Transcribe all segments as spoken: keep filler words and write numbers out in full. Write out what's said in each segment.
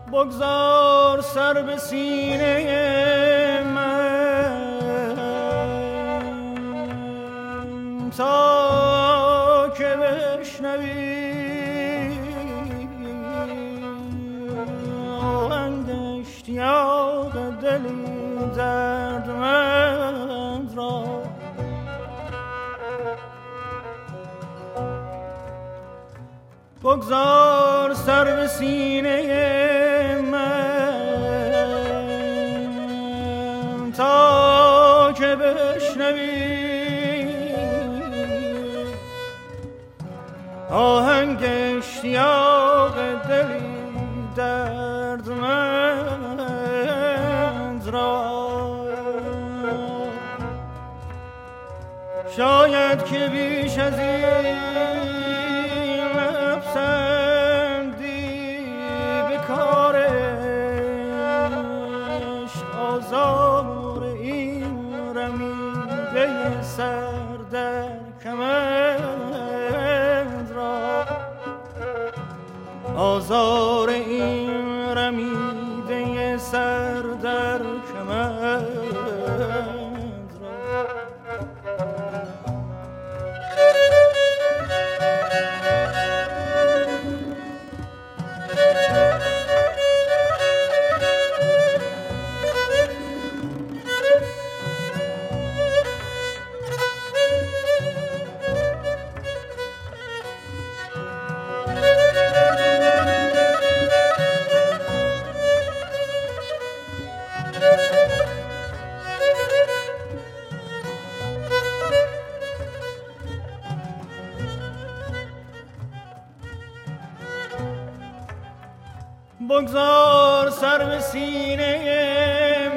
بگذار سر به سینه من تا که بشنوی آهنگ اشتیاق دلی دردمند را. بگذار سر به سینه من تا که بشنوی آهنگ اشتیاق دلی دردمند را. شاید که بیش از این پسندی به کار عشق آزار این رمیده سر در کمند را. آزار این رمیده سر در کمند را. بگذار سر به سینه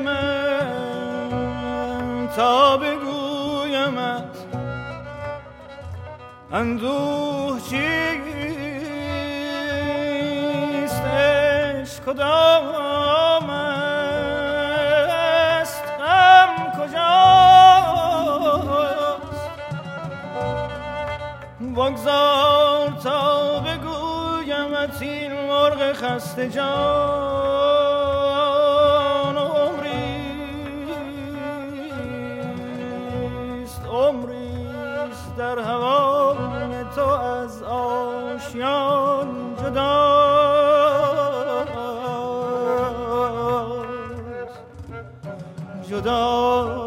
من تا بگویمت اندوه چیست، عشق کدام است، غم کجاست. بگذار تا بگویمت این مرغ خسته جان عمریست، عمریست در هوای تو از آشیان جداست، جداست.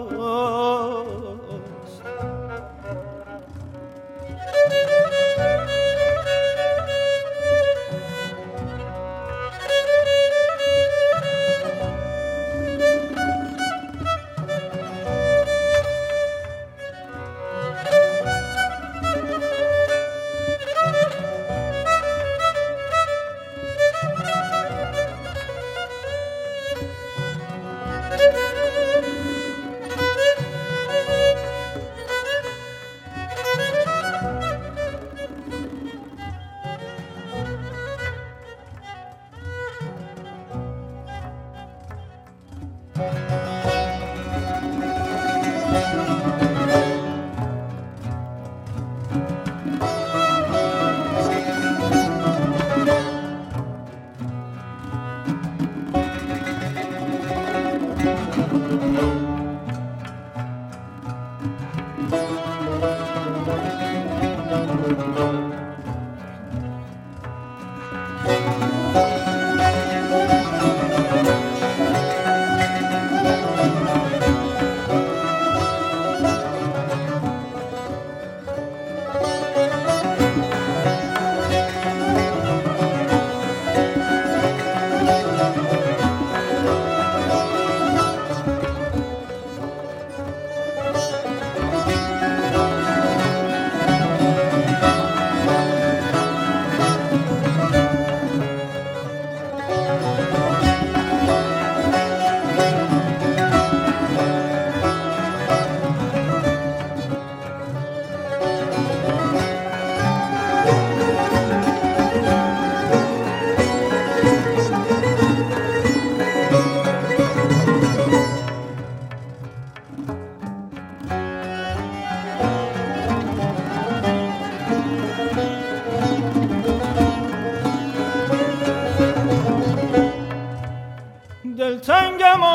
دلتنگم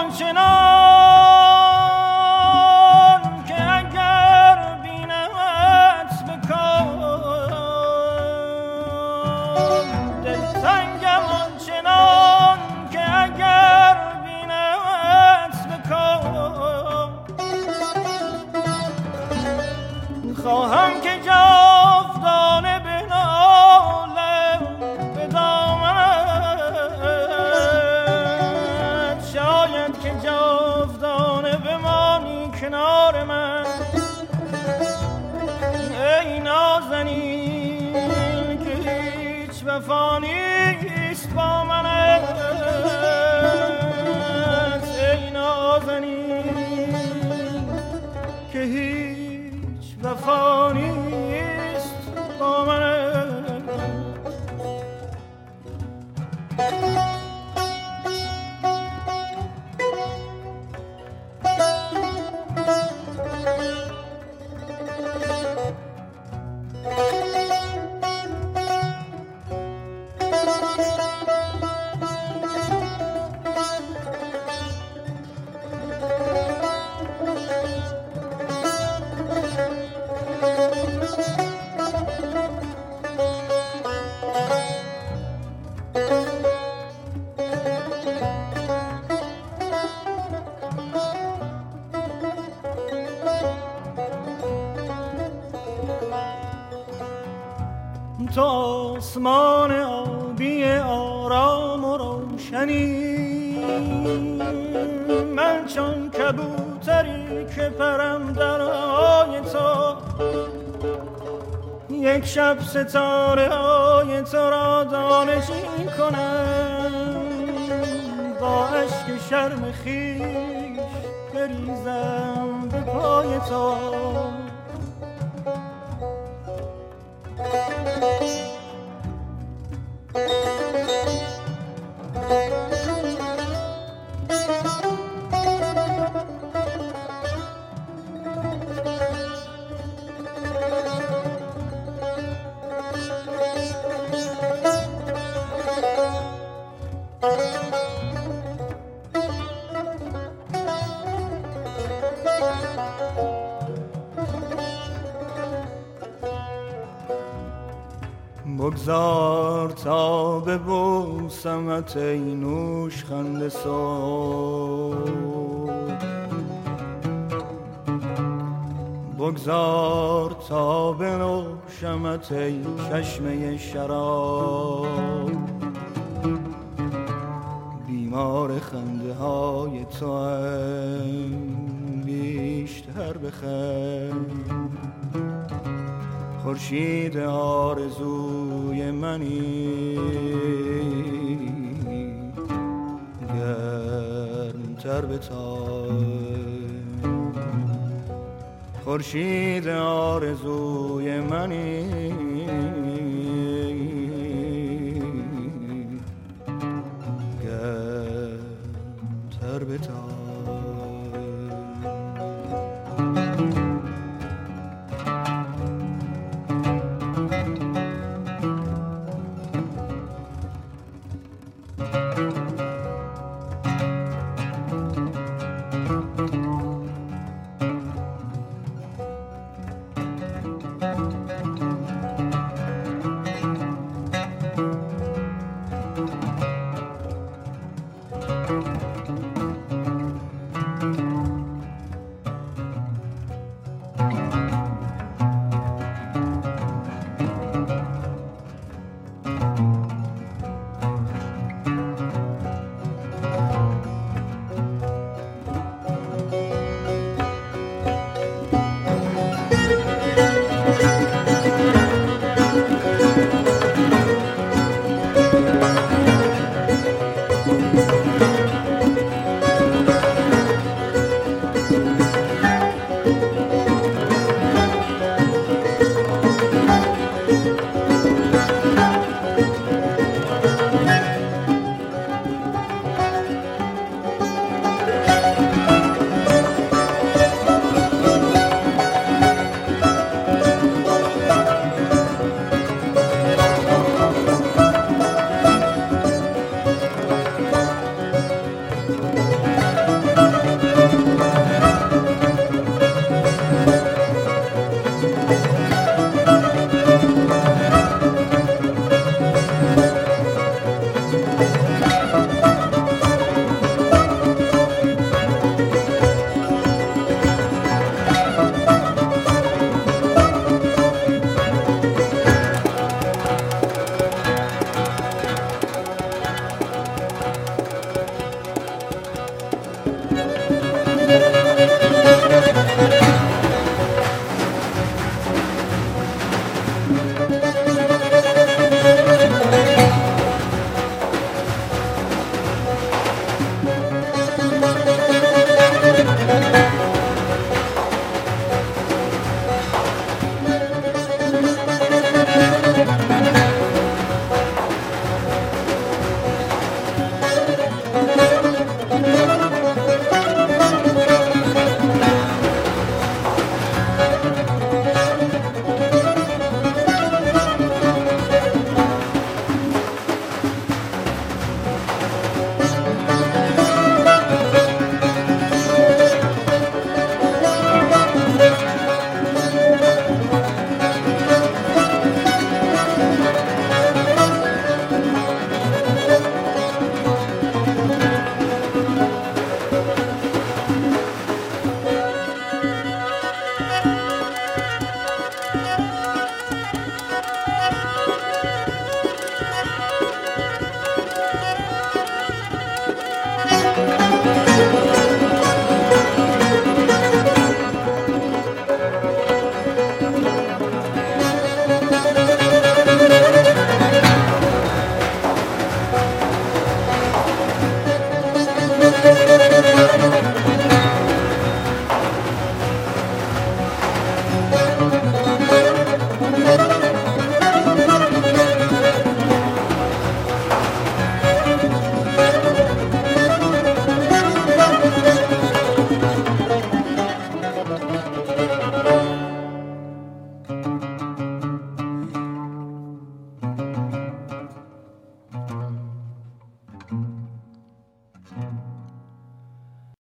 آنچنان که اگر بینمت بکن، دلتنگم آنچنان که اگر بینمت بکن، خواهم که جاودانه بنالم به دامنت، شاید که جاودانه بمانی کنار من. ای نازنین که هیچ وفا نیست با منت، ای نازنین که هیچ وفا نیست با منت. تو آسمان آبی آرام و روشنی، من چون کبوتری که پرم در هوای تو، یک شب ستاره های تو را دانشین کنم، با عشق شرم خویش بریزم به پای تو. بگذار تا ببوسمت ای نوشخند صبح، بگذار تا بنوشمت ای چشمه شراب، بیمار خنده های تو هم بیشتر بخند، خورشید آرزوی منی گرمتر بتاب، خورشید آرزوی منی